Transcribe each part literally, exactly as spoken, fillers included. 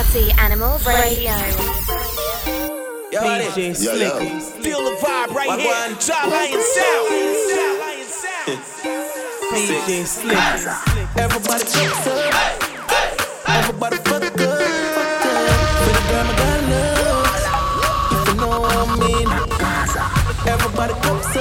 Party Animals Radio. Yo, P J Slick. Feel the vibe right here. Job Lion Sound. P J Slick. Everybody fuck up. Everybody fuck up. Fuck up. For the girl I got love. If you know what I mean. Everybody cups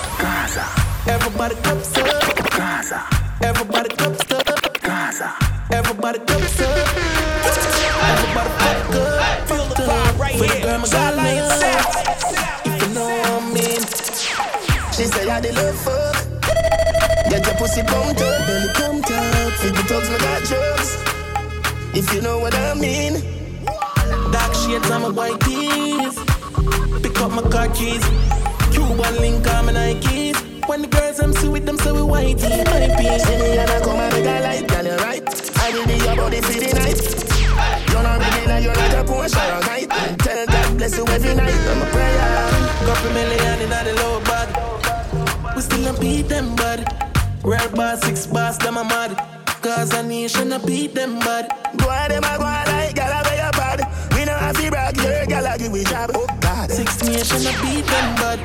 up. Everybody cups up. Everybody cups up. Everybody cups up. Everybody fuck up. Feel the vibe right For the here. girl I Job got Lion Sound. love. If you know what I mean. She say I the love fuck. Get your pussy pumped up, belly pumped up. Feed the dogs, me got drugs. If you know what I mean. Dark shades on my white tees. Pick up my car keys. Cuban link on my Nikes. When the girls I'm see with them, so we whitey. My piece. See me and I come and make a light, girl, you right. I will be your body for the night. You're not really like you're like a Porsche or a night. Tell God bless you every night. I'm a prayer. Couple million in the low bag. We still don't beat them, bud. Rare bar, six bars, them a mad. Cause a nation a beat them, bud. Go ahead, them a go on like gala way up bad. We know have to brag, your gala give we job. Oh God, six nation a beat them, bud.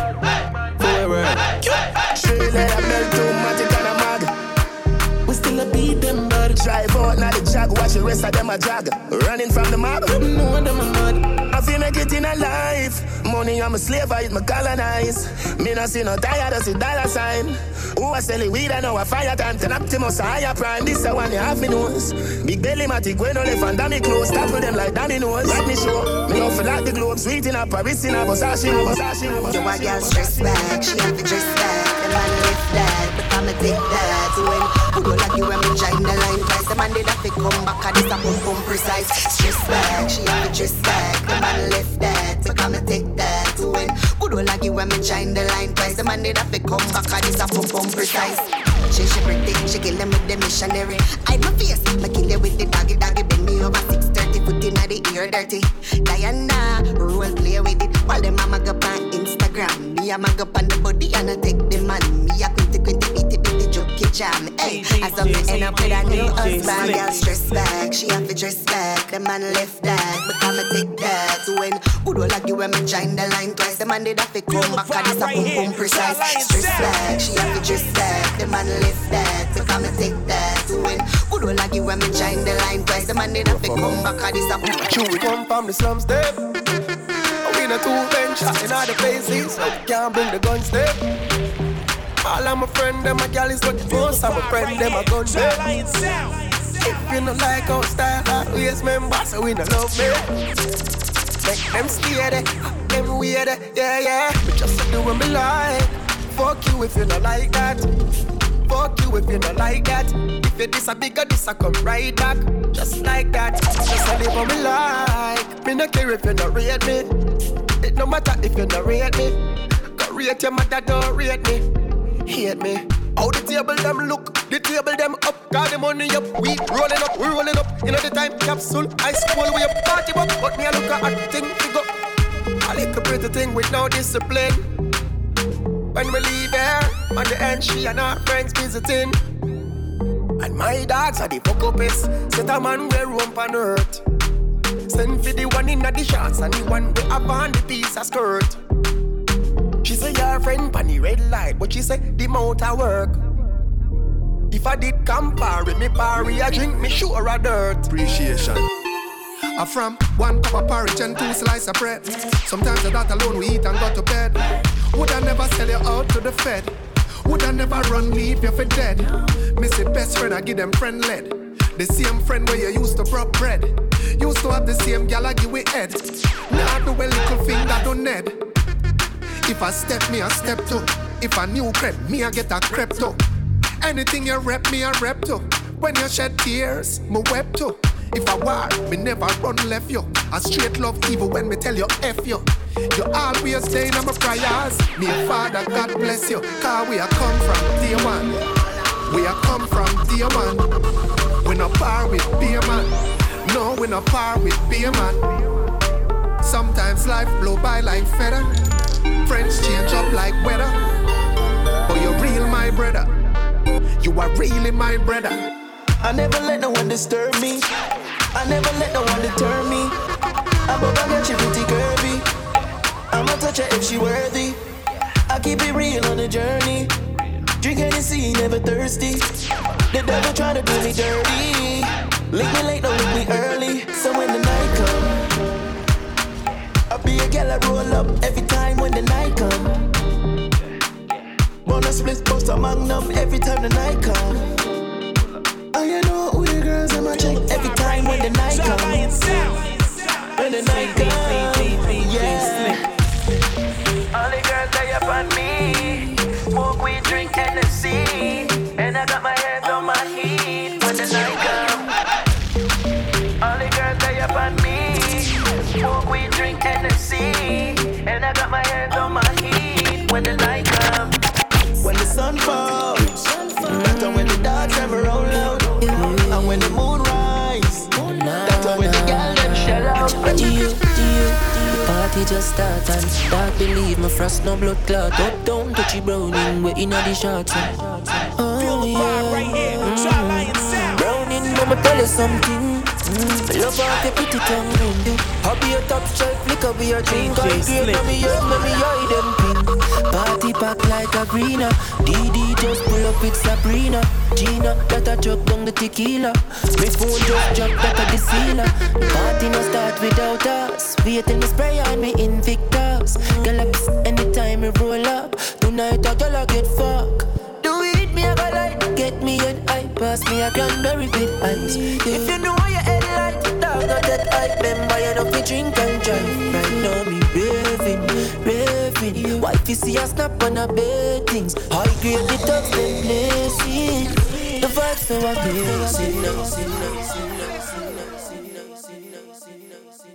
Forever. Straight like a belt too much, it kinda mag. We still a beat them, bud. Drive out, now the jag, watch the rest of them a jag. Running from the mob, no them a mad. I feel make it in a life. Money, I'm a slave, I eat my colonize. Me not see no tired, I see dollar sign. Who I sell it weed, I know a fire time. Ten Optimus, a higher prime. This a one you have me nose. Big belly, matic, when no left and damn close. Start with them like damn nose. Let me show. Me love for like the globe. Sweet in a Paris, in a Versace, Versace, Versace. You a girl stress back, she have to dress back. The man lift that, but I'm a take that. When who don't like you when me join the line twice. The man did have to come back, and this a boom boom precise. Stress back, she have to dress back. The man lift that, but I'm a take that. When who don't like you when me join the line twice. The man did have to come back, and this a boom boom precise. She she pretty, she kill them with the missionary. Hide my face, I kill you with the doggy doggy. Bend me over six thirty, foot in the ear dirty. Diana, role play with it. While the mama go on Instagram, me a mag up on the body and I take the man. Me a quinty quinty beaty beaty jockey jam. Hey, I saw me end up with a new husband. Girl stress back, she have to dress back. The man left that, but I'ma take that. When who don't like you when me join the line twice. The man did have to come back and it's a boom boom precise. Stress back, she have to dress back. The man left that, but I'ma take that. When who don't like you when me join the line twice. The man did have to come back and it's a boom. True, we come from the slum step. We the two bench in all the places, so we can't bring the gun step. All of my friends, them a gal is what the most. I'm a friend, them a gun step. If you don't like our style, always remember, so we don't love me. Make them stay there, them weird, yeah, yeah. We just do what we like. Fuck you if you don't like that. Fuck you if you don't like that. If you this a bigger, this a come right back. Just like that. Just a live what we like. Me no care if you don't rate me. It no matter if you don't rate me. Go rate your mother, don't rate me. Hate me. How the table them look, the table them up. Got the money up, we rolling up, we rolling up. You know the time capsule, high school we up, party up. But me a look at the thing to go. I like a pretty thing with no discipline. When we leave here, on the end she and her friends visiting. And my dogs are the fuck upest. Set a man where roam on earth. Send for the one in the shots and the one we have on the piece of skirt. She say your friend pan the red light, but she say the mouth a work. If I did compare with me party, I drink me sure a dirt. Appreciation. I from one cup of porridge and two slices of bread. Sometimes that alone we eat and go to bed. Would I never sell you out to the Fed? Would I never run leave you for dead? Miss your best friend, I give them friend led. The same friend where you used to broke bread. Used to have the same gal I give we head. Now do a little thing that don't need. If I step, me I step to. If I new crepe, me I get a crepe to. Anything you rep, me I rep to. When you shed tears, me wept to. If I war, me never run left you. I straight love evil when me tell you F you. You always stay in my prayers. Me Father, God bless you. Cause we are come from day one. We are come from day one. We no par with beer man. No, we no par with beer man. Sometimes life blow by like feather. Friends change up like weather. But you're real, my brother. You are really my brother. I never let no one disturb me. I never let no one deter me. I'm about to get you pretty curvy. I'ma touch her if she worthy. I keep it real on the journey. Drink Hennessy, never thirsty. The devil try to do me dirty. Lick me late, don't lick me early. So when the night come, I'll be a gal I roll up every time when the night come. Wanna split, post a magnum every time the night come. Oh, you know who the girls in my check every time when the night come. When the night come, yeah. All the girls they up on me. Smoke, we drink Hennessy, and I got my hands on my heat when the night come. All the girls they up on me. Smoke, we drink Hennessy, and I got my hands on my heat when the night come. When the sun falls, that's when the dogs ever roll out, and when the moon rise, that's when the girl them shell out. Do you, do you, the party just start and start believe my frost no blood clot. Up down touchy browning, we inna the shots. Oh yeah, mm. Browning, mama tell you something. Mm. Love off your pretty tongue. Hobby your top shelf, flicker be your drink. I agree, let me young, let me hide them pin. Party pack like a greener. D D just pull up with Sabrina. Gina, that a chuck down the tequila. My phone just drop that a the sealer. The party no start without us. Wait till me spray on me Invictus. Girl I piss anytime me roll up. Tonight a girl I get fuck. Do it me a go like. Get me an eye pass me a cranberry with ice. If you know your head light, dog not that hype. Remember you know fi drink and drive. Right now me raving, raving. Wife you see a snap on a bed things. High grade the thugs them blazing. The vibes so amazing.